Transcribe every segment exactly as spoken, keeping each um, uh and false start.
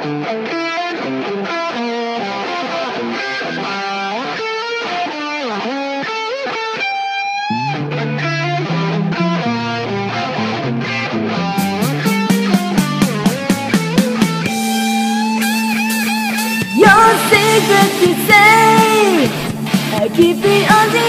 Your secret you say, I keep it on the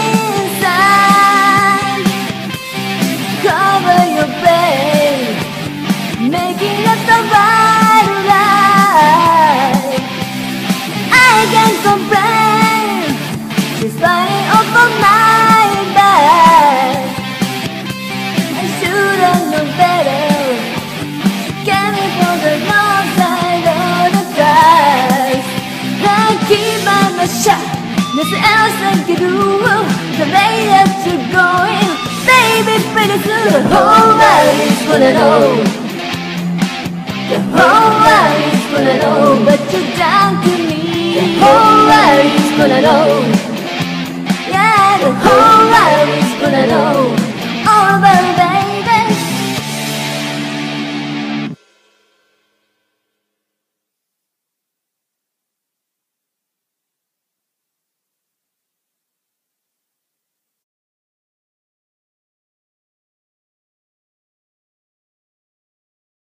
inside. Cover your face, making us the right life. I can't complain, she's fighting over my back. I should've known better, she came me from the wrong side of the tracks. I keep my shot, nothing else I can do. The way that you're going, baby, pretty soon the whole world is gonna know.